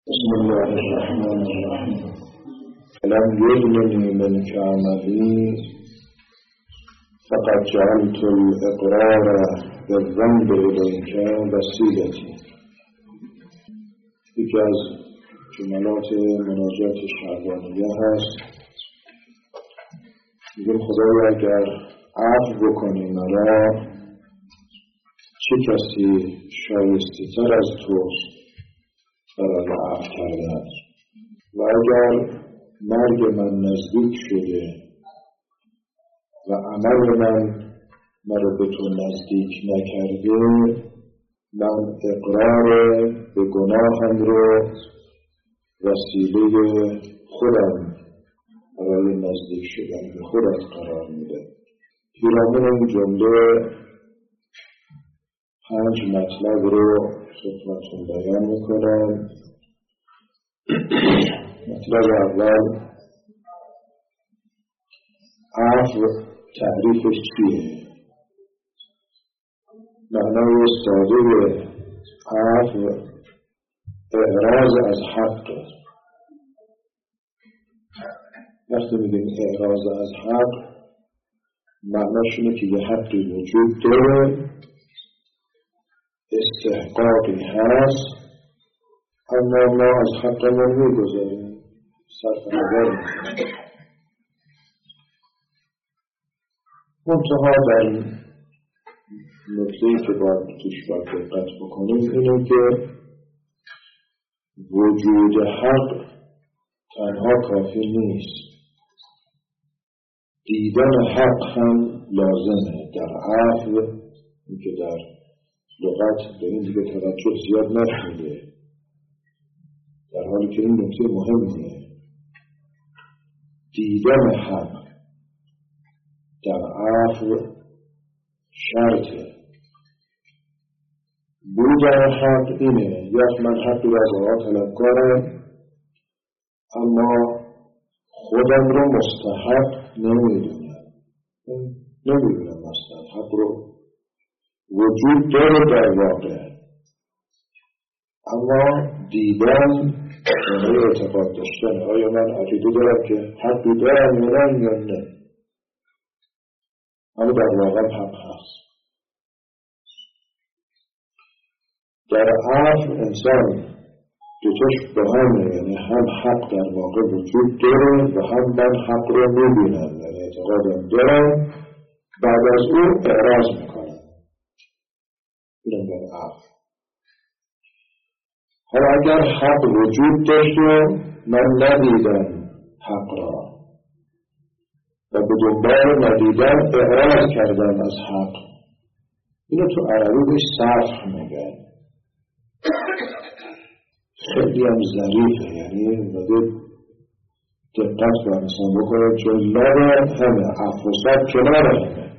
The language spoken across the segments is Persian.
بسم الله الرحمن الرحیم. لم یغننی منک عملی فقد جعلت الاقرار بالذنب الیک وسیلتی. یکی از جملات مناجات شعبانیه هست. میگیم خدایا اگر عفو بکنی مرا، چه کسی شایسته تر از توست برای عفو کردن؟ و اگر مرگ من نزدیک شده و عمل من مرا به تو نزدیک نکرده، من اقرار به گناهم رو وسیله خودم برای نزدیک شدن به خودت قرار میده. پیرامون این جمله 5 مطلب رو خدمتتون بیان میکنم. مطلب اول، عفو تعریفش چیه؟ معنای ساده عفو اعراض از حق. وقتی میگیم اعراض از حق، معناش اینه که یه حقی وجود داره، استحقاقی هست، اما ما از حقمون میگذاریم، صرف نظر میکنیم. منتها در نکته‌ای که باید توش دقت بکنیم اینه که وجود حق تنها کافی نیست، دیدن حق هم لازمه. در عفو این که در لغت به این دیگه توجه زیاد نشده، در حالی که این نکته مهمه. دیدن حق در عفو شرطه. بودن حق اینه، یک من حقی را از آقا طلبکارم، اما خودم رو مستحق نمیدونم اصلا حق رو وجود داره در واقع، اما دیدن یعنی اعتقاد داشتن. آیا من عقیده دارم که حقی دارم یا نه؟ اما در واقع حق هست. در عفو انسان دوتاش با همه، یعنی هم حق در واقع وجود داره و هم من حق رو میبینم، یعنی اعتقادم دارم، بعد از اون اعراض میکنم. اینم در عفو. حالا اگر حق وجود داشت و من ندیدم حق را و به دنبال ندیدن اعراض کردم از حق، اینو تو عربی بهش صرف میگن. خیلی هم ظریفه، یعنی باید دقت باید مثلا بکنم جلال همه عفو صد کنار همه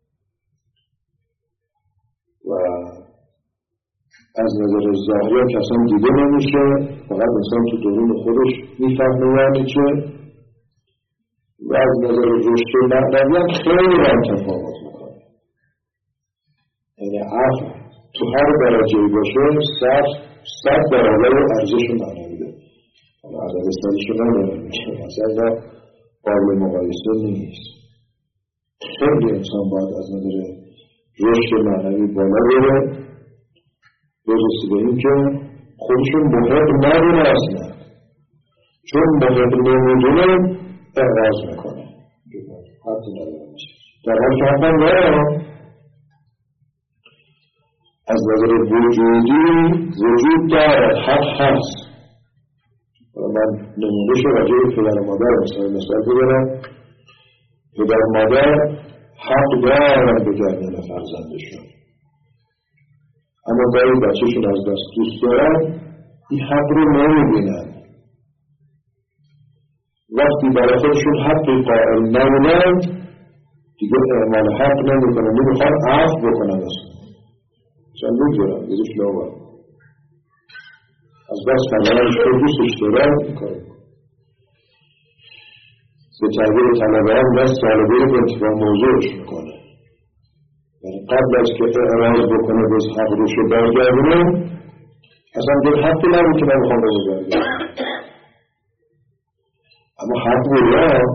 و از نظر ظاهری هم کسان دیده نمیشه، فقط انسان تو درون خودش میفهمه یعنی چه، و از نظر رشد معنوی هم خیلی هم تفاوت میکنه. یعنی عفو تو هر درجه‌ای باشه 100 برابر ارزش معنوی داره. حالا عدد صدش رو نداره میشه، مثلا قابل مقایسه نیست. خیلی انسان باید از نظر رشد معنوی بالا بره، برسه به این که خودشون محق ندونه اصلا، چون محق نمیدونه اعراض میکنه، حتی نداره میشه، در حال که حقا داره. از نظر وجودی وجود دارد، حق هست. من نمونهش راجع به پدر و مادر مثال بگیرم. پدر و مادر حق دارن به گردن فرزندشون، اما گاهی بچهشون از دست دوست دارن، این حق رو نمیبینن. وقتی برای خودشون حقی قائل نمونن، دیگه اعمال حق نمیکنن، نمیخوان عفو بکنن اصلا. چند بگذارن یه دوش لاغر از دست فرمانش رو دوستش دارن میکنن. به تعبیر طلبه هم دست طالبه رو به انتفاع موضوعش میکنه، یعنی قبل از که اعراض بکنه بس حق روش برگردونه اصلا دل حقی نبود که من بخوام بگردم. اما حق بود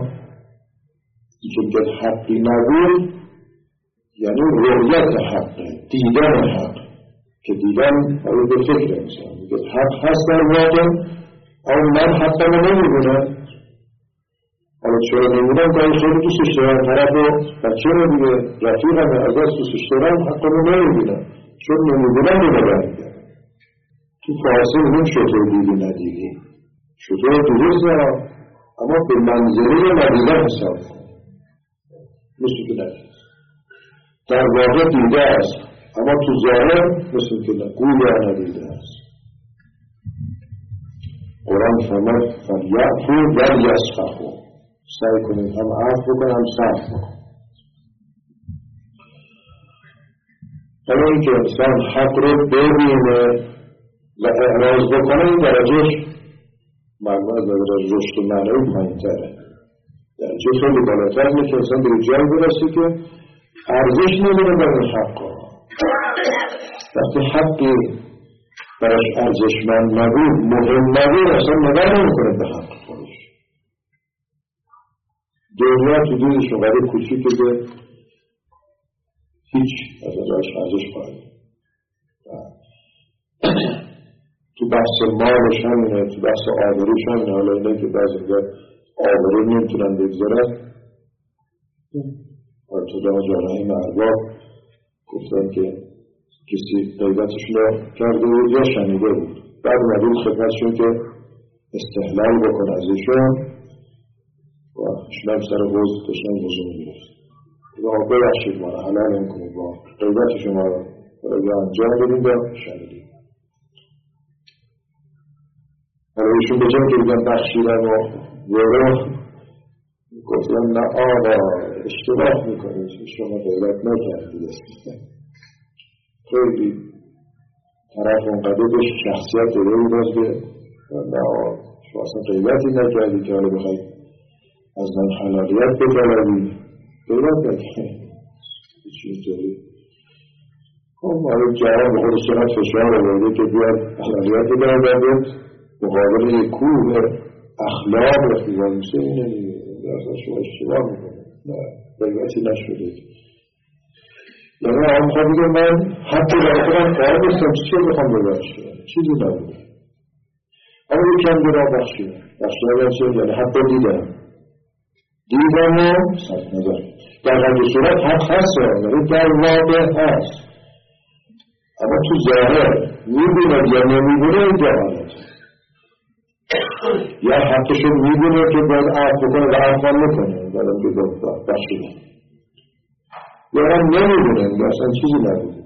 که دل حقی نبود یعنی رؤیت حق، دیدن حق، که دیدن باید به فکر انسان میگه حق هست در واقع، اما من حقا نمیدونم. حالا چرا نمیدونم که خیلی دوستش دارم، طرف رو بچه رو دیگه رفیقم از دست دوستش دارم، حقا نمیدونم چون نمیدونم رو نگردم. تو فارسی میگیم شطور دیدی ندیدی، شطور درست دارم اما به منظره ندیده حساب کن، مثل که ندید در واقع دیده است اما تو ظاهر مثل که گویا ندیده است. قرآن فرمود فلیعفو ولیصفحوا، سعی کنید هم عفو بکن هم صفح بکن. حالا اینکه انسان حق رو ببینه و اعراض بکنه این درجهش معلومه درجه رشد معنوی پایین‌تره، درجه خیلی بالاتر اینه که انسان به جایی برسه که ارزش نمیده بر این حقا. وقتی حقی براش ارزشمند نبود، مهم نبود، اصلا نگاه نمی‌کنه به حق خودش. دنیا تو دیدش اونقدر کوچیکه که هیچ از ازش ارزش خواهد. تو بحث مالش همینه، تو بحث آبروش همینه. حالا اینه که بعضی میگن آبرو نمیتونن بگذارن، تو دام جارحیم ارباب گفتن که کسی غیبتشون رو کرده بود یا شنیده بود، بعد اومده خدمتشون که استحلال بکن ازشون و شنم سر حوض داشتن وضو میگرفت و ببخشید ما رو حلال نمیکنید با غیبت شما رو برای انجام بدیم و شنیدیم. حالا ایشون به جایی که بگن بخشیدن و برو گفتن نه آقا اشتباه میکنید، شما غیبت نکردید. خیلی طرف اونقدر به شخصیت داره بود از به نه شما اصلا غیبتی نکردید که حالا بخواید از من حلالیت بطلبید، غیبت نکردید چی اینطوری. حالا جوان به خودش چقدر فشار آورده که بیاد حلالیت بطلبید مقابل یک کوه اخلاق وقتی وانسه اینه دیگه اصلا شما اشتباه میکنه، نه غیبتی نشده. یعنی هم خواهد بگم من حتی برای خودم قرار بستم چی بخوام ببخشیم، چیزی نبود اما یک کم دیرا بخشیم یعنی حتی دیدم و سخت نظر در هر صورت حق هست، یعنی در واقع هست اما تو ظاهر میبوند یا نمیبونه این جهالت، یا حقشون میبونه که باید عرض بکنه و عرضان میکنه دارم که بخشیدم، یا هم نمیدونه یا اصلا چیزی نبوده.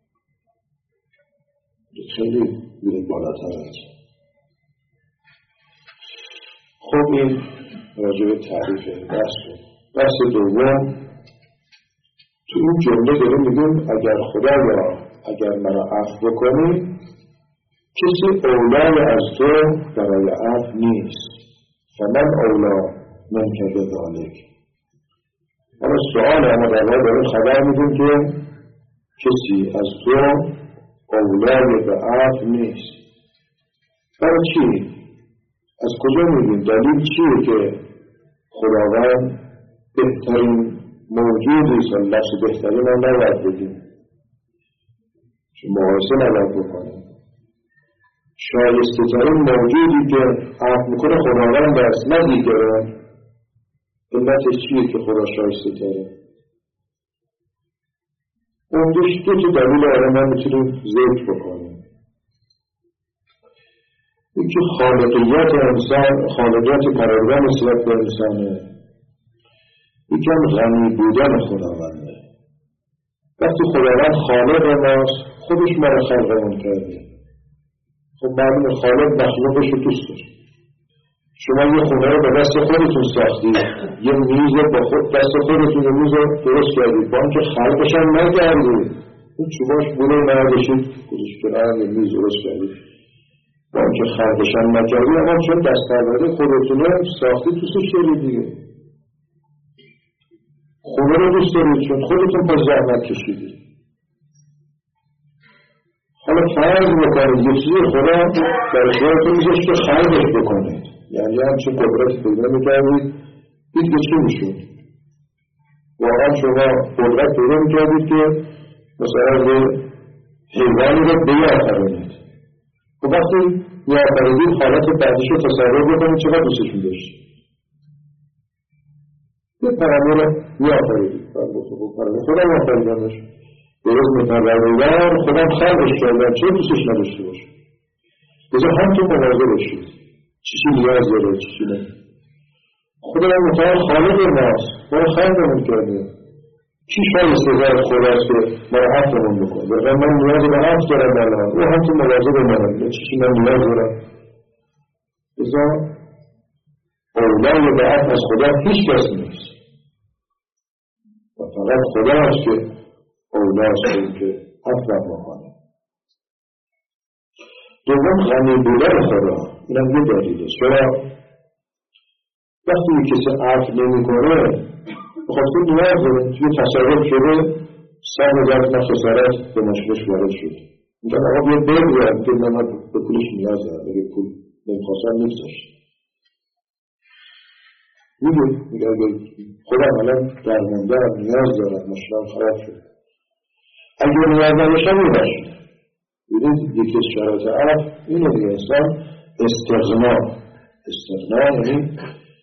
خیلی بیره بالاتر هست. خب این راجع به تعریف بحث دوم تو این جمله داره میگیم اگر منو عفو بکنی کسی اولای از تو برای عفو نیست، فمن اولا من که ذالک. اما سؤال اما در واقع داره خبر میدیم که کسی از تو اولای به عفو نیست. برای چی؟ از کجا میدیم؟ دلیل چیه که خداوند بهترین موجودی است؟ لفظ بهترین هم نباید بگیم چون مقایسه نباید بکنیم. شایسته ترین موجودی که عفو میکنه خداوند است، نه دیگران. علتش چیه که خدا شایسته تره؟ اونجاش دو دلیل آدم میتونیم ذکر بکنیم. یکی خالقیت انسان، خالقیت پروردگار نسبت به انسانه، یکی هم غنی بودن خداونده. وقتی خداوند خالق ماست خودش ما رو خلقمون کرده، خب معلوم خالق مخلوقش رو دوست داره. شما یه خونه رو به دست خودتون ساختید، یه میز رو با دست خودتون یه میز رو درست کردید، با اینکه خلقش هم نکردید، اون چوباش بوده نردشید کدش کنار یه میز درست کردید، با اینکه خلقش هم نکردید اما چون دست پرورده خودتون رو ساختید دوستش دارید دیگه. خونه رو دوست دارید چون خودتون پس زحمت کشیدید. حالا فرض بکنید یه چیزی خدا در اختیارتون میذاشت که خرجش بکنید، یعنی همچین قدرت پیدا میکردید، دید که چی میشود؟ واقعا شما قدرت پیدا میکردید که مثلا یه حیوانی رو بیافرینید. و وقتی بیافریدید حالت بعدش رو تصور بکنید چقدر دوستش میداشتید. یه پرنده رو بیافریدید، پرنده خودم آفریدنش درست متقرران خودم خلقش کردن، چه دوستش نداشته باشه. بذار هم تو مواظب باشید چیزی نیاز داره چیزی نه. خودم متعال خالق ماست، ما رو خلقمون کرده، کی شایسته از خداست که ما رو عفومون بکنه؟ بذار من نیاز به عفو دارم الان، او هم تو مواظب منم، چیزی من نیاز دارم. بذار اولای به عفو از خدا هیچ کس نیست و فقط خدا هست که اولاست که عفو بکنه. دوم غنی بودن خدا، اینم یه دلیله. چرا وقتی کسی عفو نمی‌کنه بخاطر نیاز داره، توی تصرف شده 100,000 تومان خسارت به مشکلش وارد شد، میگن آقا بیا بگویم که من به پولش نیاز دارم، اگه پول نمیخواستم نیستش. میگه خودم الان درمانده‌ام، نیاز دارم، مشکلم خراب شد. اگه نیاز نداشتم میباشید. ببینید یکی از شرایط عفو اینه دیگه، انسان استغنا یعنی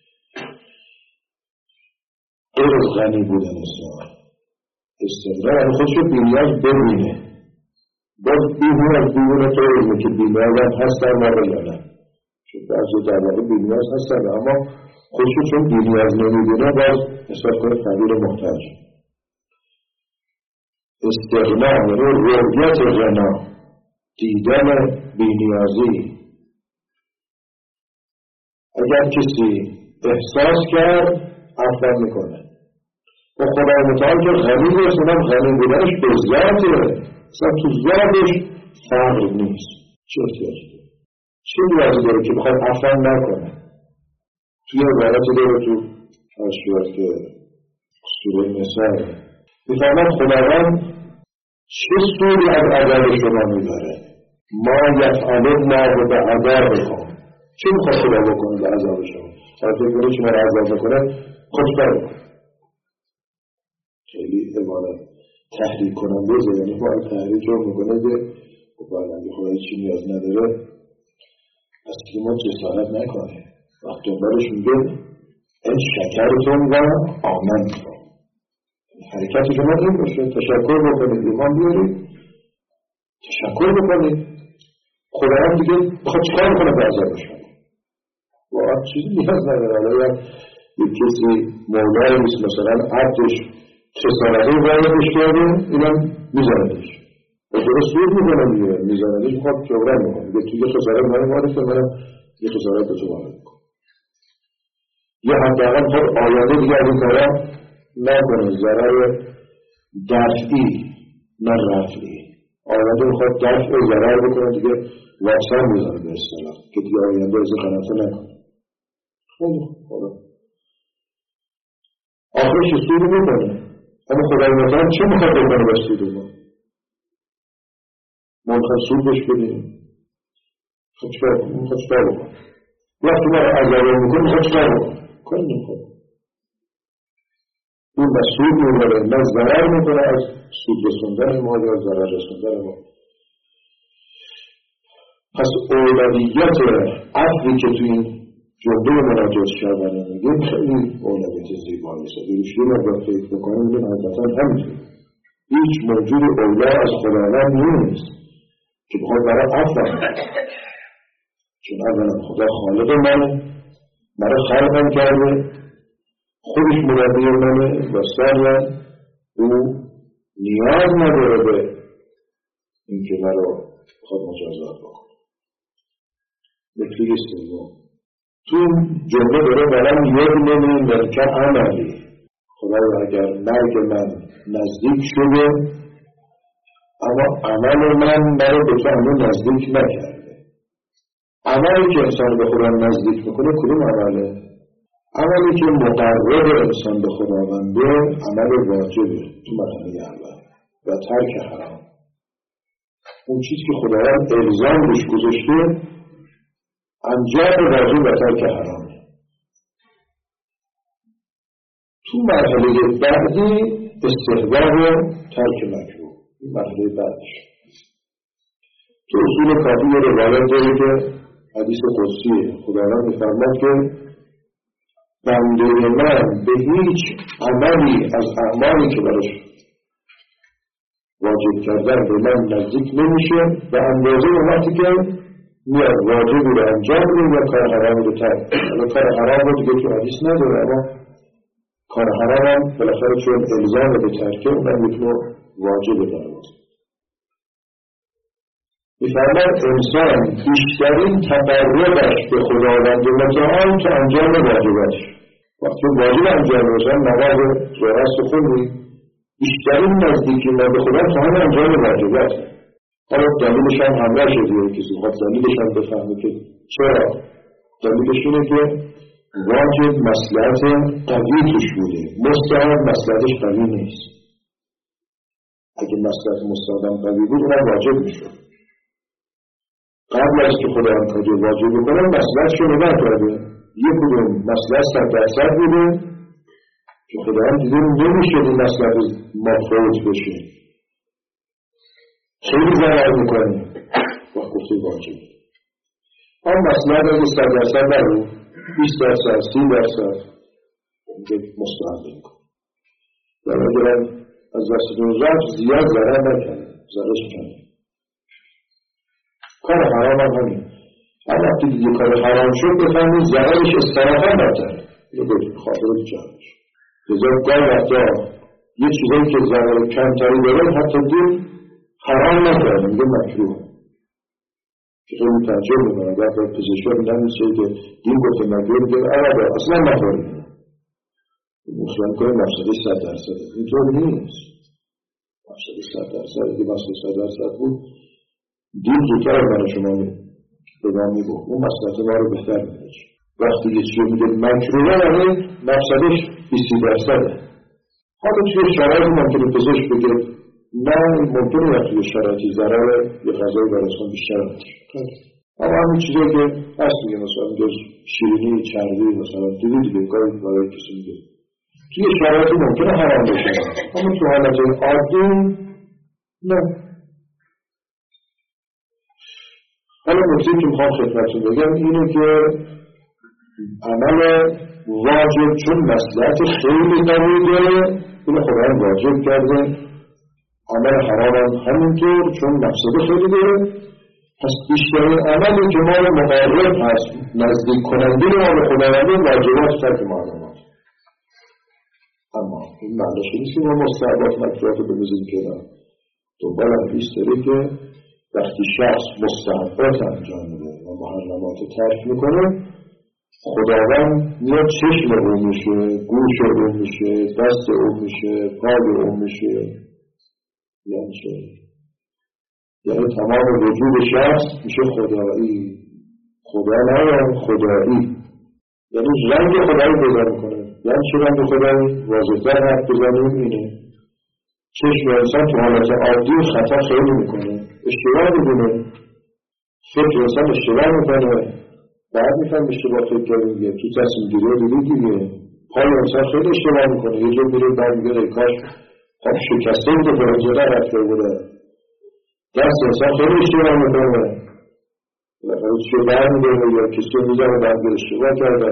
غیر از غنی بودن انسان. استغنا یعنی خودش رو بی‌نیاز ببینه، باز بی‌نیاز ببینه تو علمه که بی‌نیاز هم هست در واقع یا نه، چون بعضی در واقع بی‌نیاز هستن اما خودش رو چون بی‌نیاز نمی‌بینه باز احساس کنه فقیر محتاج. استغنا یعنی رؤیت غنا، دیدن بی‌نیازی. اگر کسی احساس کرد عفو میکنه و خدای متعال که غنی نیست، اونم غنی بودنش به ذاته، اصلا تو ذاتش فقر نیست. چه احتیاجی داره؟ چه نیازی داره که بخواد عفو نکنه؟ توی عبارتی داره تو اشیاء که سوره نساء میفرماد خداوند چه سودی از عذاب شما میبره؟ ما یفعل الله بعذابکم، چه میخواد خدا بکنه به عذاب شما؟ تا فکر کنه شما را عذاب بکنه خودکار بکنه. خیلی عبارت تحریک کننده، یعنی باید تحریک رو میکنه که باید اگه خدای چی نیاز نداره از که ما جسارت نکنه. وقت دنبالش میگه این شکرتون و آمنتون، حرکت شما این باشه، تشکر بکنید، ایمان بیارید، تشکر بکنید. خدا هم دیگه بخواد چکار بکنه به عذاب شما؟ واقعا چیزی نیاز نداره. حالا یک کسی مولای نیست، مثلا عبدش خسارتی واردش کرده، اینم میزاندش و درست سود میکنه دیگه، میزاندش میخواد جبران میکنه، دیگه توی خسارت من وارد که منم یه خسارت به تو وارد میکنم. یا حداقل خود آینده دیگه از این کارا نکنه، ضرر دفعی نه رفعی. آینده میخواد دفع و ضرر بکنه، دیگه واکسن میزنه به اصطلاح که دیگه آینده از این غلطه نکنه. خیلی خوب، آخرش سود میکنه، اما خدای متعال چه میخواد بکنه با سود ما؟ ما میخواد سود بهش بدیم، میخواد چکار بکنه؟ وقتی ما عذاب میکنه میخواد چکار بکنه؟ کاری نمیخواد. اون به سود میبره، نه ضرر میکنه از سود رسوندن ما یا ضرر رسوندن ما. پس اولویت عفوی که تو این جمله مناجات کردن میگیم خیلی اولویت زیبایی است. روشی ما باید فکر بکنیم میگیم حضرتا همینطور هیچ موجود اولا از خداوند نیست که بخواد برای عفو چون اولا خدا خالق منو خلقم کرده، خودش مربی منه و ثانیا او نیاز نداره به اینکه منو خود مجازات بکنه. نکته سوم تو جمله داره برام یاد نمیم که عملی خدای اگر مرگ من نزدیک شده اما عمل من برای به تو عمل نزدیک نکرده. عملی که انسان به خدا نزدیک میکنه کدوم عمله؟ عملی که مقرب انسان به خداونده عمل واجبه تو مرحله اول و ترک حرام. اون چیزی که خداوند الزام روش گذاشته انجام واجب و ترک حرامه. تو مرحله بعدی استحباب و ترک مکروه، این مرحله بعدش. تو اصول کافی روایت داره که حدیث قدسیه، خداوند می‌فرماد که بنده من به هیچ عملی از اعمالی که براش واجب کردن به من نزدیک نمیشه به اندازه وقتی که میاد واجبی رو انجام میده یا کار حرامی رو ترک. کار حرام رو دیگه تو حدیث نداره، اما کار حرام هم بالاخره چون الزام به ترکه اونم یک نوع واجب داره. می‌فرماید انسان بیشترین تقربش به خداوند متعال که انجام واجباتش. وقتی واجب انجام میشه نماز زورست خوندی بیشترین نزدیکی ما به خدا تا همین انجام واجبات. حالا دلیلش هم همراه شده، کسی خواهد دلیلش هم بفهمه که چرا. دلیلش اینه که واجب مصلحت قوی توش بوده، مستحب مصلحتش قوی نیست. اگه مصلحت مستحب قوی بود اونم واجب میشد. قبل از که خدا هم کاری واجب بکنه مصلحتش رو نگاه کرده، یک کدوم مصلحت 100% بوده که خدا هم دیگه نمیشه این مصلحت ما فوت بشه، خیلی ضرر میکنه وقت گفته واجب. هم مصلحت اگه 100% نبود 20%، 30% مستحب میکنه. در اگر از دستتون رفت زیاد ضرر نکنه، ضررش کنه. کار حرام هم همین. هر وقتی دیگه کار حرام شد بفهمید ضررش استراحا برتره. اینو بدون خاطر جمعش. لذا گاه وقتا یه چیزایی که ضرر کمتری داره حتی دین حرام نکرده، میگه مکروه. که خیلی تعجب میکنه. وقتی پزشکا میگن میشه که دین گفته مکروه، میگه عربا اصلا نخورید. مسلم کنه مفسده 100%. اینطور نیست. مفسده 100%. اگه مفسده 100% بود دین زودتر برای شما بگم میگو اون مصلحت ما رو بهتر میده. وقتی یه چیزی میگه مکروه یعنی مفسدش 20%. حالا توی شرایطی ممکنه پزشک بگه نه ممکنه یا توی شرایطی ضرر یه غذایی برای انسان بیشتر باشه. اما همین چیزایی که هست میگه مثلا جز شیرینی، چربی مثلا دیگه کاری برای کسی میگه توی شرایطی ممکنه حرام بشه، اما تو حالت عادی نه. حالا نکته که میخوام خدمتتون بگم اینه که عمل واجب چون مصلحت خیلی قوی داره اینو خداوند واجب کرده، عمل حرام هم همینطور چون مفسده خیلی داره. پس بیشترین عملی که ما رو مقرب هست نزدیک کننده ما به خداوند واجبات ترک محرمات. اما این معنیش نیست که ما مستحبات مکروهات رو بندازیم کنار. دنبال حدیث داره که وقتی شخص مستحبات انجام میده و محرمات ترک میکنه خداوند میاد چشم اون میشه، گوش اون میشه، دست اون میشه، پای اون میشه. یعنی چه؟ یعنی تمام وجود شخص میشه خدایی. خدا نه خدایی، یعنی رنگ خدایی پیدا میکنه. یعنی چه رنگ خدایی؟ واضح‌تر حرف بزنیم اینه چشم انسان تو حالت عادی خطا خیلی میکنه، اشتباه میکنه، فکر انسان اشتباه میکنه، بعد میفهم اشتباه فکر کرده میگه تو تصمیم گیری دیگه پای انسان خیلی اشتباه میکنه، یه جور میره بعد میگه کاش خب شکسته بوده فرانجره رفته بوده. دست انسان خیلی اشتباه میکنه، چه برمیداره یا کسی که میزنه بعد به اشتباه کرده.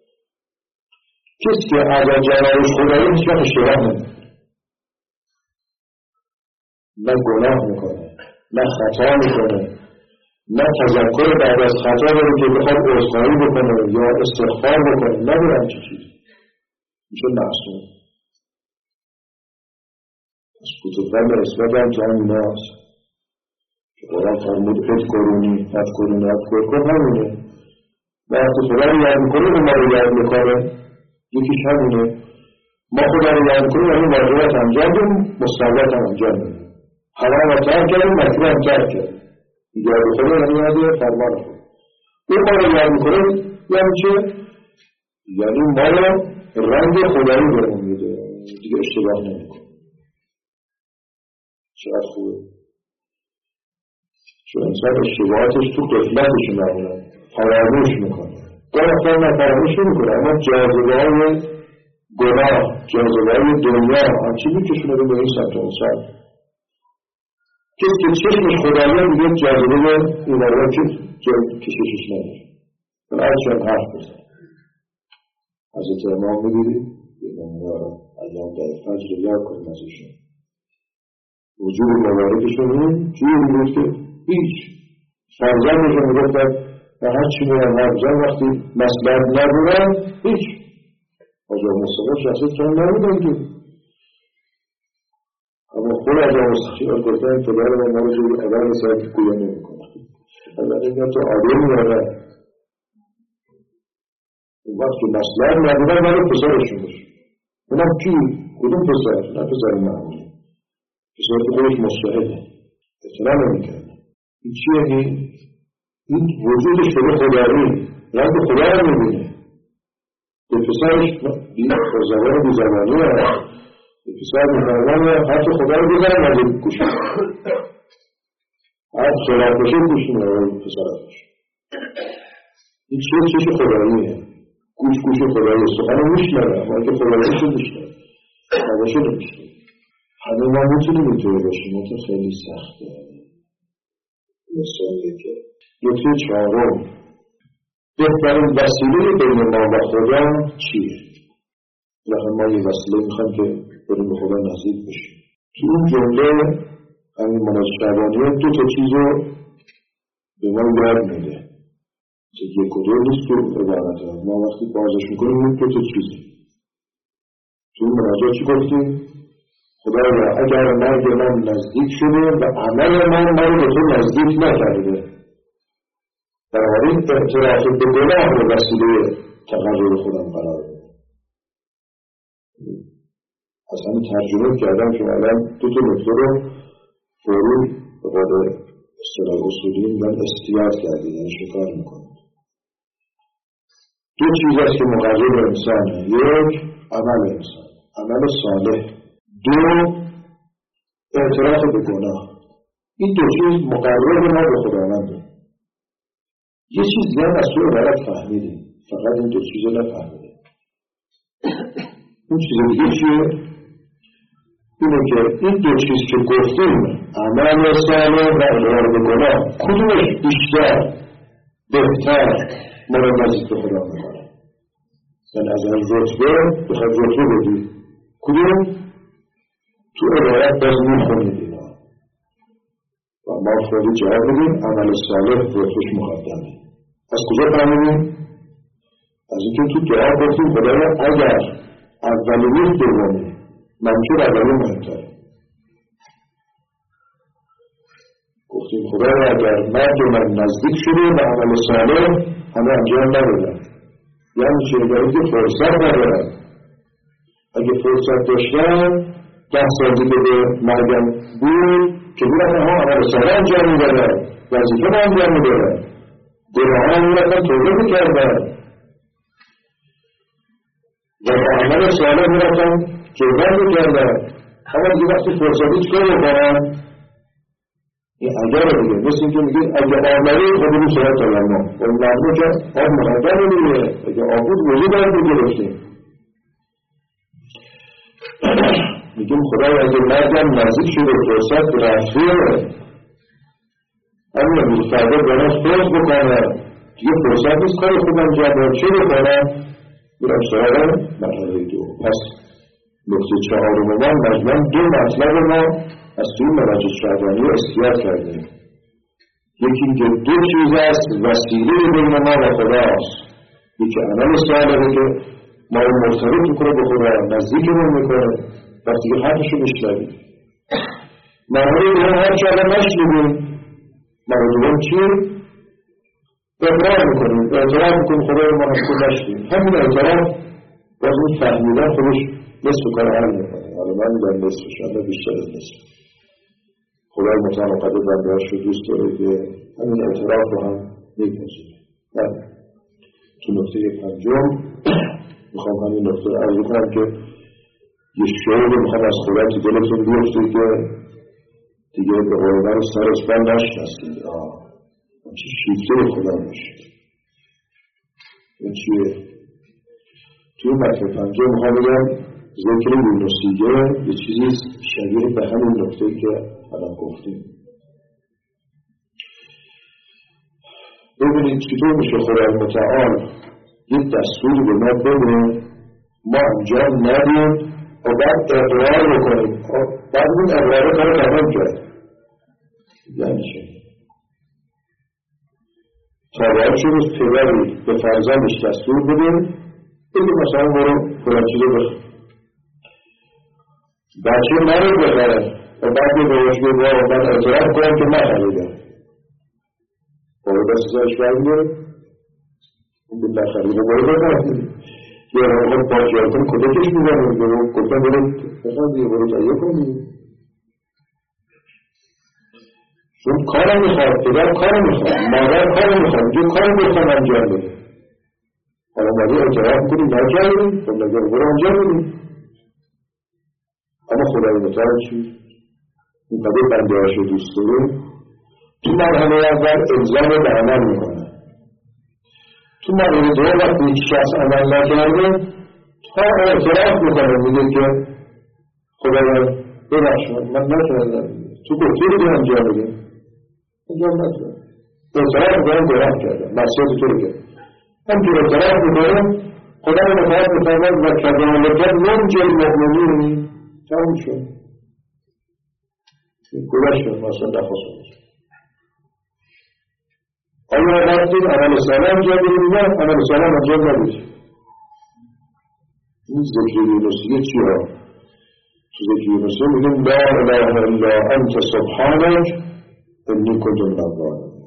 کسی که از جلالش خدایی هیچ وقت اشتباه نمیکنه، نه گناه میکنه، نه خطا میکنه، نه تذکر بعد از خطا داره که بخواد عذرخواهی بکنه یا استغفار بکنه، ندارم چه چیزی میشه معصوم. از کتبان اسمت هم که همین هست که قرآن فرمود اذکرون همونه. وقتی خدا رو یاد میکنه ما رو یاد میکنه، یکیش همونه. ما خدا رو یاد میکنه یعنی واجبات انجام دیم، مستحبات هم انجام دیم، حرام رو ترک کردیم، مکروه هم ترک کردیم. یاد خدا یعنی یاد فرمان خدا. اون ما رو یاد میکنه یعنی چه؟ یعنی ما رو رنگ خدایی برمون میده، دیگه اشتباه نمیکنه. چقدر خوبه. چون انسان اشتباهاتش تو قفلتش معمولا فراموش میکنه. گاهی نه فراموش نمیکنه، اما جاذبه‌های گناه، جاذبه‌های دنیا همچی میکشونه به این سمت و اون سمت. کسی که چشمش خداییه دیگه جاذبه این برای کششش نداره. من از چند حرف بزن حضرت امام میدیدید ایام در فجر یاد کنیم ازشون وجود مبارکشون این جوری بود که هیچ فرزندشون میگفتن و هرچی میرن فرزند وقتی مصلحت نبودن هیچ آجا مصطفی شخصیت کم نبودن که اما خود آجا مصطفی گفتن پدر و ما رو جوری اول رسالت گویا نمی کنن اگر این تو آدم میاره اون وقت که مصلحت نبودن ولی پسرشون باشه اونم کی؟ کدوم پسر؟ نه پسر معمولی پسر که خودش مستحده اطلاع نمیکنه این چیه این وجودش به خدایی رنگ خدا رو میبینه به پسرش زبان بیزبانی هست به پسر میفرمان حتی خدا رو بزنم از این گوش هر خلاف باشه گوش میره پسرش این چیش خداییه گوش خدایی سخن میشنوه اما که خداییش رو میشنوه نباشه نمیشنوه همه ما میتونیم اینطوری باشیم ما که خیلی سخته مثاله که نکته چهارم بهترین وسیله بین ما و خدا چیه؟ لکن ما یه وسیله میخوایم که بریم به خدا نزدیک بشیم تو این جمله همین مناجات شعبانیه دو تا چیز رو به ما یاد میده که یک و دو نیست تو عبارت ها ما وقتی بازش میکنیم این دو تا چیزی تو این مناجات چی گفتیم؟ خدایا اگر مرگ من نزدیک شده و عمل من به تو نزدیک نکرده بنابراین اعتراف به گناه رو وسیله تقرر خودم قرار بده از همین ترجمه کردم که الان دو تا نکته رو فوری به قول اصطلاح اصولی میگن استیاد کردید یعنی شکار میکنید دو چیز است که مقرر انسانه یک عمل انسان عمل صالح دو اعتراف به گناه این دو چیز مقرر ما به خداونده یه چیز دیگه از تو عبارت فهمیدیم فقط این دو چیز رو نفهمیدیم اون چیز دیگه چیه؟ اینه که این دو چیز که گفتیم عمل صالح و اقرار به گناه کدومش بیشتر بهتر ما رو نزدیک به خدا میکنه یعنی از این رتبه بخواد رتبه بدید کدوم تو عبارت باز میخونید اینا و ما خودی جواب بدیم عمل صالح رتبهش مقدمه از کجا فهمیدیم؟ از اینکه تو دعا گفتیم خدایا اگر اولی نیست دومی منظور اولی مهمتره گفتیم خدایا اگر مرد من نزدیک شده و عمل صالح همه انجام ندادن یعنی چه اگه که فرصت ندارن اگه فرصت داشتن 10 سال دیگه به مرگم بود که میرفتن ها عمل صالح انجام میدادن وظیفه ما انجام میدادن گناهان میرفتن توبه میکردن و با عمل صالح میرفتن توبه میکردن اما دیگه وقتی فرصتی چکار بکنن این اگر دیگه مثل این که میگه اگه آمده خودی رو صورت تلمه اون معنی که آب مقدم دیگه اگه آب بود وجود باید بگرفتیم میگیم خدای اگه مرگم نزدیک شده فرصت رفته همین امروز فردا بناس فرص بکنه دیگه فرصت نیست کار خودم جمعه چه بکنم میرم سراغ مرحله دو پس نکته چهارم ما مجموعاً دو مطلب ما از توی مناجات شعبانی استیاد کردیم یکی که دو چیز است وسیله بین ما و خداست یکی عمل صالحه که ما رو مرتبط میکنه به خدا نزدیکمون میکنه وقتی که حرفشو میشنویم مورد هر چه الان نشنیدیم مورد چیه؟ اقرار میکنیم اعتراف میکنیم خدای ما همکن نشنیم همین اعتراف باز این فهمیدن خودش نصف کار حل میکنه حالا من میدن نصفش اما بیشتر از نصف خدای متعال و قدر بندهاش رو دوست داره که همین اعتراف رو هم میپذیره تو نکته پنجم میخوام همین نکته رو عرض کنم که یه شعور رو میخوام از خدا تو دلتون بیفته که دیگه به قرآن سر اسبان نشنستید. چه شیفته خدا باشید. این چیه؟ توی متن پنجم میخوام بگم ذکر یونسیه یه چیزی شبیه به همین نکته‌ای که الان گفتیم. ببینید چطور میشه خدای متعال یک دستوری به ما بده، ما انجام ندیم و بعد اقرار بکنیم، بعد اون اقرار کار تمام کرد. یعنی چه؟ تا باید شروع پدری به فرزندش دستور بده بگه مثلا برو فلان چیز رو بخور، بچه منو بخره و بعد یه باش بگه و من اعتراف کنم که من خریدم، باید دست ازش برمیداره اون به نخریده باید بخرید یه رو با جایتون کدکش میزنیم برو گفتم برو بخواد دیگه برو تایه کنیم، چون کارم میخواد، پدر کارم میخواد، مادر کارم میخواد، جو کارم میخواد انجام بده. حالا مادر اعتراف کنیم نجاییم خب نجا رو برو انجام بدیم. اما خدای متعال چی؟ این قدر بنده هاشو دوست داره تو مرحله اول الزام به عمل میکنه، تو مرحله دو وقتی یک شخص عمل نکرده تا اعتراف میکنه میگه که خدایا ببخش من نکردم، تو گفتی رو انجام بده انجام نکردم، اعتراف میکنم گناه کردم، معصیت تو رو کردم، هم که اعتراف میکنم خدای متعال میفرماید و کذالک ننجی المؤمنین. تمام شد گذشت مثلا نخواست. آیا رفتید عمل صالح انجام بدید؟ نه، عمل صالح انجام ندید. این ذکر یونسیه چیه؟ تو ذکر یونسیه میگیم لا اله الا انت سبحانک انی کنت من الظالمین.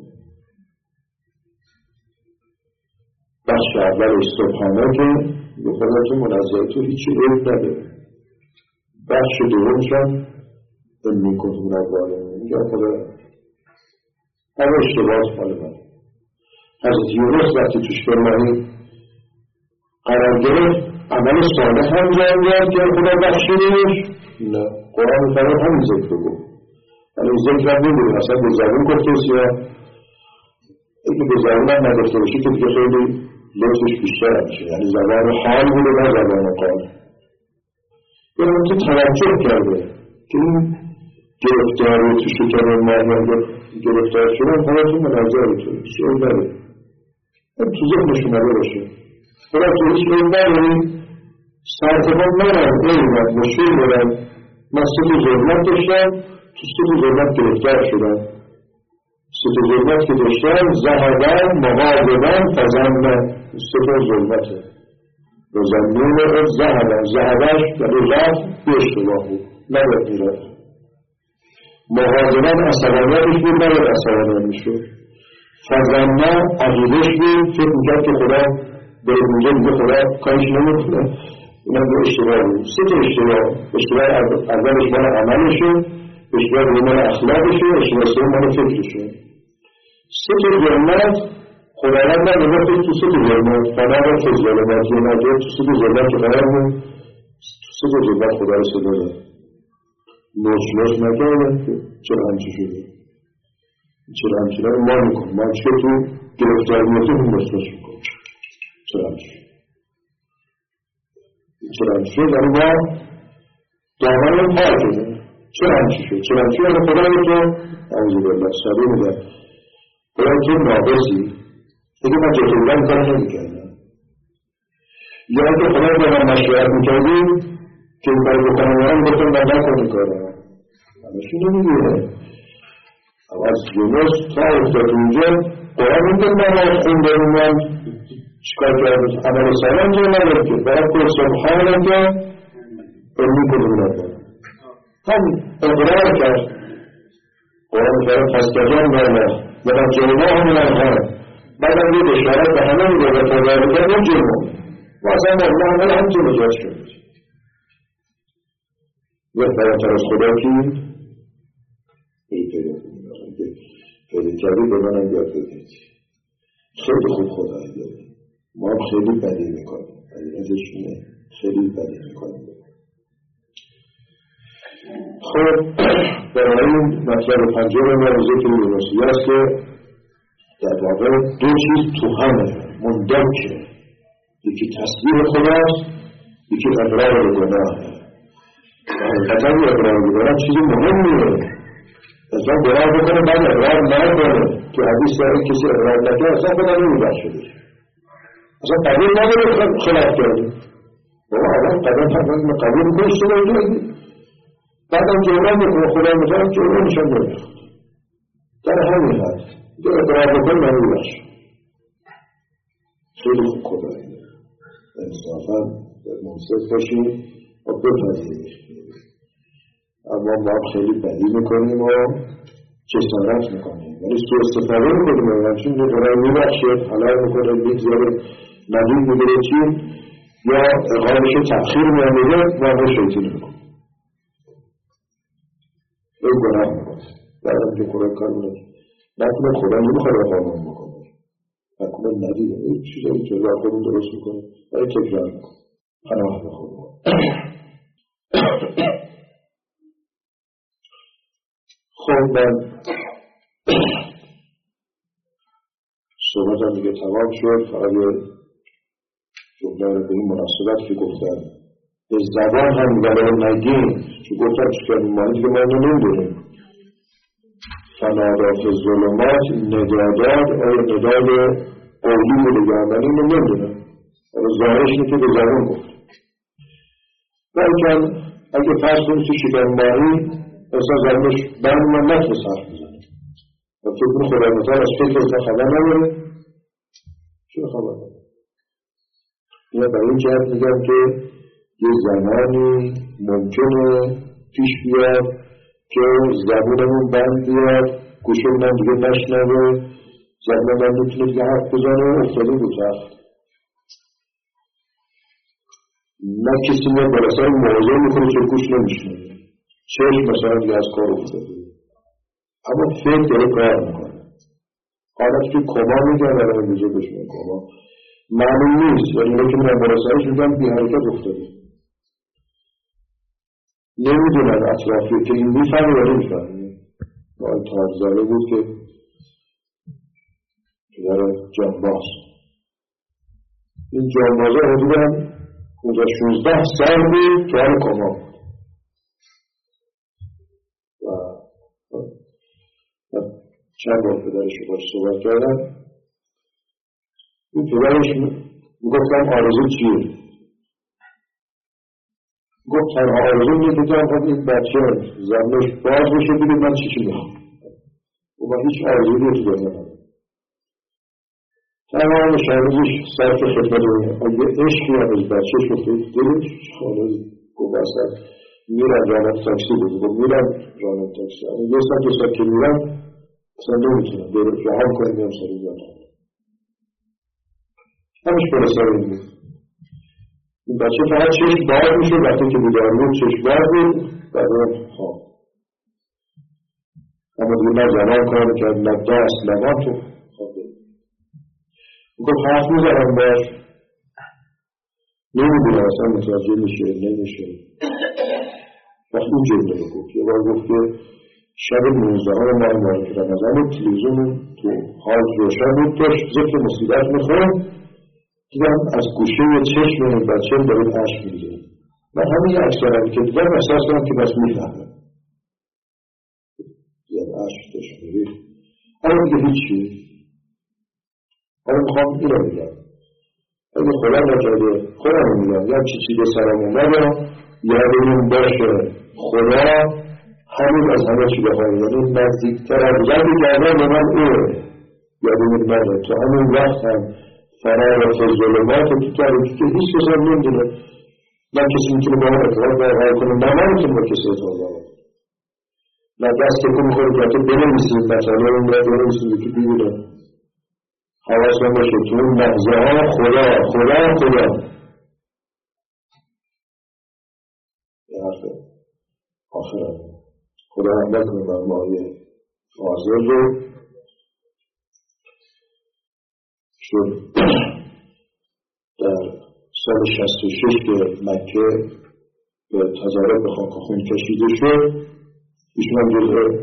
بخش اولش سبحانکه به خودتون منزه تو هیچی عیب نداره. بخش دومشم انی کنت من الظالمین. میگه خدا همه اشتباهات مال من. حضرت یونس وقتی توش فرمانی قرار گرفت عمل صالح هم جان داد که خدا بخشیدش؟ نه، قرآن می‌فرماید همین ذکر رو گفت. ولی ذکر هم نمی‌دونیم اصلا به زبون گفته است یا اگه به زبون هم نگفته باشی که دیگه خیلی لطفش بیشتر میشه، یعنی زبان حال بوده نه زبان قال. یعنی که توجه کرده که این گرفتاری تو شکر مرمر گرفتار شدن خودتون منظر تو هیچ این داره تو ذهنش اومده باشه خدا تو هیچ این داره سرطبان منم ایمد مشکل دارم من سه ظلمت داشتم تو سه ظلمت گرفتار شدم سه ظلمت که داشتم زهدن مغاضبن فزندن سه ظلمته و زمین زهدش ولی رفت به اشتباه بود نباید میرفت مغاضبن عصبانیتش بود نباید عصبانیت میشد فزنه عقیدش بود فکر میکرد که خدا به اونجا میگه خدا کارش نمیکنه اینم به اشتباه بود سه تا اشتباه اولش مال عملشه اشتباه مال اخلاقشه اشتباه سوم مال فکرشه سه تا ظلمت خداوند نمیگه تو سه تا ظلمت فنا تو ظلمت یا نجات تو سه تا ظلمت که قرار بود تو سه تا ظلمت خدا رو صدا داد نوچ نکردن که چرا همچی شده چرا همچی رو ما میکنم ما چه تو گرفتار میده هم نوچ میکنم چرا همچی شد یعنی ما دامن رو پار شده چرا همچی شد چرا همچی یعنی خدا رو تو عوضی بالله ساده میده خدا تو ناقصی دیگه من جتولن کار نمیکردم یا که خدا رو به من مشورت میکردیم که این کار بکنم یعنی گفتم من نکنی کارم همشی نمیگیره اما از یونس تا افتاد اونجا قرآن میگه من از خون داریم من چکار کرد عمل سالم جا ندارد که برای که سبحانه که علمی کدوم ندارد هم اقرار کرد قرآن میگه فستجان برمه و جلمه همین هم بعد هم یه بشارت به همه میگه و تبارکه اون جلمه و اصلا الله همه همچه نجات شد یک براتر از خدا کی؟ پیدا کردی به منم یاد بدید خیلی خوب خدا یاد ما هم خیلی بدی میکنیم بدی ازش خیلی بدی میکنیم خب برای این مطلب پنجم ما ذکر درستی است که در واقع دو چیز تو همه مندرکه، یکی تصدیق خداست، یکی اقرار به گناهه. حقیقتا اقرار به گناه چیزی مهمیه. اصلا گناه بکنه بعد اقرار نکنه. تو حدیث داره کسی اقرار نکنه اصلا خدا نمیبخشدش. اصلا قبول نداره خلاف کرده. بابا اول قبول کنش تو نمیدونی. بعدم جبران بکنه خدا مطمئن جبرانشان نمیخواد. در همین حد دو اقرار بکنه نمیبخشه. خیلی خوب خدایی انصافاً منصف باشیم و بپذیریم. اما ما خیلی بدی میکنیم و جسارت میکنیم ولی سوء استفاده میکنیم و همچون که برای میبخشه حلال میکنه میگذاره ندید میگره چی یا اقامش تأخیر میانده واقع شیطی نمیکنه این گناه میکنه بعدم که قرآن کار میکنه نکنه خدا نمیخواد اقامون بکنه نکنه ندید این چیزایی که را خودمون درست میکنه ولی تکرار میکنه پناه بخونه خب من صحبتم دیگه تمام شد. فقط جمله رو به این مناسبت که گفتم به زبان هم ولو نگیم چون گفتم چکر ماهی که ما نمیدونیم فنادا فی الظلمات ندادات آیا نداد قولی بوده یا عملی رو نمیدونم ظاهرش اینه که به زبان گفت بلکن اگه فرض کنید تو شکر ماهی اصلا زبانش بند من نتونست حرف میزنه و فکر خدا مطال از فکر اصلا خبر نداره چرا خبر نداره یا برای این جهت میگم که یه زمانی ممکنه پیش بیاد که زبانمون بند بیاد گوشمون دیگه نشنوه زبانم میتونه دیگه حرف بزنه افتاده بود تخت نه کسی میاد برای سر موضوع میکنه که گوش نمیشنه چشم مثلا دیگه از کار افتاده اما فکر داره کار میکنه حالت که کما میگن برای بزرگ بشمه کما معلوم نیست ولی اینه که من برای سرش میگن بی حرکت افتاده نمیدونن اطرافی که این میفهمی یا نمیفهمی باید تابزاله بود که پدر جانباز این جانبازه حدودن 16 سال بود که حال کما بود و چند بار پدرش رو باش صحبت کردم این پدرش گفتم آرزو چیه؟ گفت تنها آرزو میکنم خب این بچه زنش باز بشه بگید من چی میخوام و من هیچ آرزویی تو دنیا ندارم تمام شرمزش صرف خدمت اگه عشقی هم از بچه شفته دلش خالص گفت اصلا میرم رانت تاکسی بود گفت میرم رانت تاکسی اما دو ساعت که میرم اصلا نمیتونم رهام کنم میام سری بیاد همش برساره این بود این بچه فقط چشم باز میشه وقتی که بیدار بود چشم باز بود بعد خواب اما دیگه نه زمان کار کرد نه دست نه تو خواب بود گفت حرف میزنم باش نمیدونم اصلا متوجه میشه نمیشه وقت این جمله رو گفت یه بار گفت که شب 19 ماه ماه رمضان بود تلویزیون تو حال روشن بود داشت ذکر مصیبت میخورد دیدم از گوشه چشم این بچه دارید عشق میگه و همین یه اکثرم که دیدم احساس کنم که بس میفهمه دیدم عشق داشت میگه اما دیگه هیچی حالا میخوام این رو بگم اگه خدا نکرده خودم میگم یا چی به سرم اومده یادمون باشه خدا همین از همه چی بخواه یعنی نزدیکتر از زنی کردن به من اوه یادمون باشه تو همین وقت هم فرار از ظلمات تو تاریکی که هیچ کسی هم نمیدونه نه کسی میتونه با من اطلاع برقرار کنه نه من میتونه با کسی اطلاع برقرار کنه نه دست که میخوره که حتی بنویسیم مثلا اون را بنویسیم که ببینه حواس من باشه تو اون لحظه ها خدا یه حرف آخر خدا هم بکنه بر ماهی فاضل رو شد در سال 66 که مکه به تظاهرات به خاک خون کشیده شد، ایشون هم جزء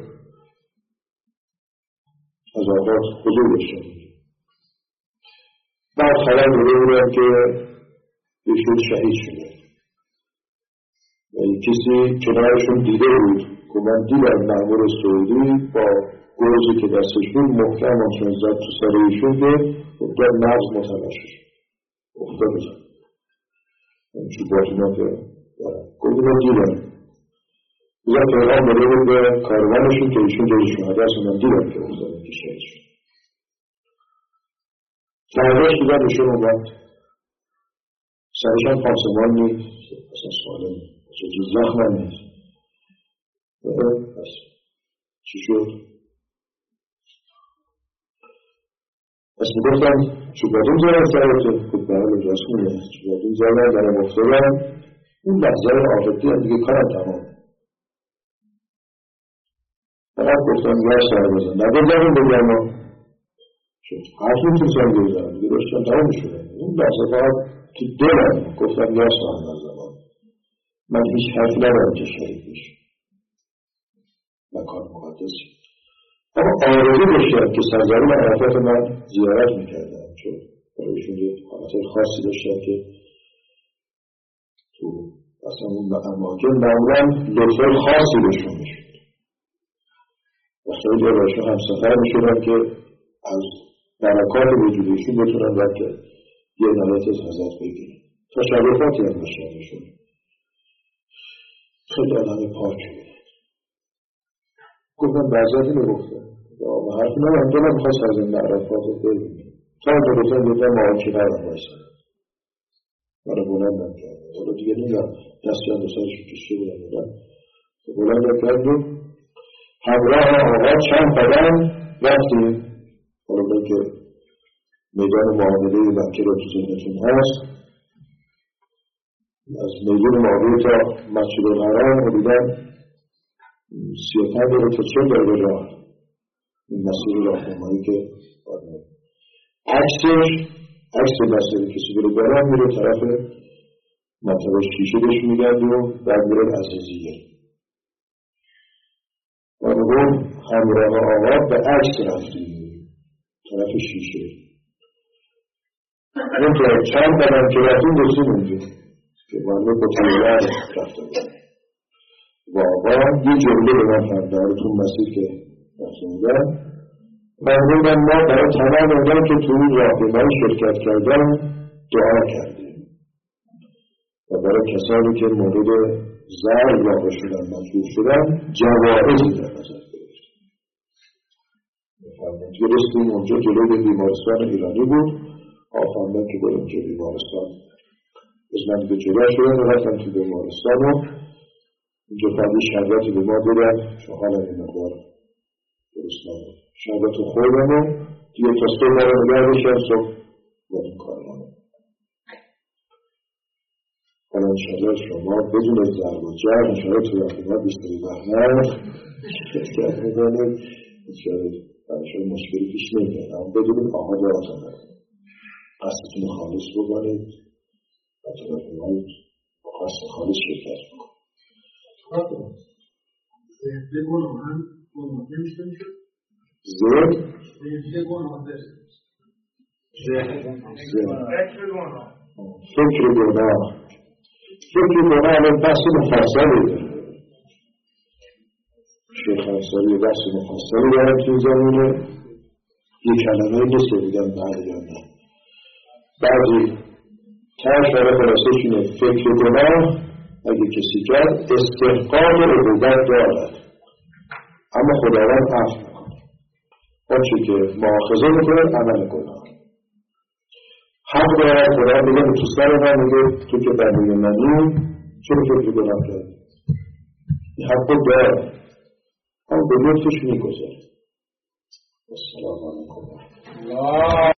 تظاهرات حضور داشته. بعد خبر داده بودن که ایشون شهید شده و این کسی کنارشون دیده بود که من دیدم مأمور سعودی با گرزی که دستش بود محکم آنچون زد تو سر ایشون که در نبض متلاشی شد، افتاد بزن این چون باطنات دارم گفت من دیدم بزن پیغام داده بود به کاروانشون که ایشون جای شهده است و من دیدم که افتادن که شهید شد. فرداش دیدم ایشون اومد سرش هم پانسمان نیست، اصلا سالم چیزی زخم هم نیست. پس چی شد؟ پس میگفتم چوبادون زدن سرته؟ خود برای راست میگه چوبادون زدن درم افتادن. اون لحظه آفتی هم دیگه کارم تمام. فقط گفتم یه سر بزن نگذاریم بگم ما شد حرف میتونستم بزنم دیگه داشتم تمام شده. اون لحظه فقط تو دلم گفتم یه سر زمان من هیچ حرف ندارم که شهید بشه مکان مقدسی. اما آرزو داشتم که سرزمین عرفات من زیارت میکردم چون برایشون یه حالت خاصی داشتم که تو اصلا اون اماکن معمولا لطفای خاصی بهشون میشد و خیلی برایشون همسفر میشدن که از برکات وجودشون بتونن رد کرد یه نلت از حضرت بگیرن تشرفاتی هم باشنشون خیلی آدم پاک بودن. گفتم بعضی میگفتن و حرف نمیم دلم خواست از این عرفات رو بگیرن تا گفتم دیدم معاکی نرم بایستن برای بلندم کردن حالا دیگه نگم دستی هم دوستانشون کشتی بودن بلندم کردن همراه آقا چند قدم رفتیم. حالا باید که میدان معامله مکه رو تو ذهنتون هست از میدان معامله تا مسجد الحرام حدوداً 35 دقیقه تا 40 دقیقه راه این مسیر راهنمایی که عکس مسیر کسی بره دارم میره طرف منطقه شیشه بهش میگند و بعد میره عزیزیه و رو همراه آقا به عکس رفتیم طرف شیشه اون طرف چند قدم که رفتیم رسیم اونجا که بنده با تیران رفته بود و آقا یه جمله به من فرده تو مسیر که رفته بودن من ما برای تمام آدم که تو اون راهنمایی شرکت کردن دعا کردیم و برای کسانی که مورد ضرر واقع شدن مجبور شدن جوایزی در نظر گرفتیم. که رسیدیم اونجا جلوی بیمارستان ایرانی بود آفرمودن که بریم که بیمارستان از من دیگه جلو شدن و رفتم تو بیمارستان و اینجا فردی شربتی به ما دادن چون حالا این مقدار درست نبود شربت رو خوردم و دیگه تا صبح برای نگه بشن صبح با این کار مانم. حالا انشاءالله شما بدون ضرب و جرم انشاءالله توی اقیمت بیستری بحنر شرکت میکنید انشاءالله برشای مشکلی پیش نمیگن اما بدون آها دارتان قصدتون خالص بکنید و طرف باید با قصد خالص شرکت بکنید. بگونم هم گناه نمیشه میشه؟ زد؟ نمیشه گناه دست فکر گناه الان بحث مفصلی داره شیخ انصاری بحث مفصلی دارم توی زمینه یه کلمه نیست بگم بعد یا نه بعضی ترش برای خلاصه شونه فکر گناه اگه کسی کرد استحقاق عبودت دارد اما خداوند عفو میکنه آنچه که مؤاخذه میکنه عمل گناه حق دارد خدا میگه تو سر من میگه تو که بنده منی چرا فکر گناه کردی این حق دارد اما به لطفش میگذاره. السلام علیکم.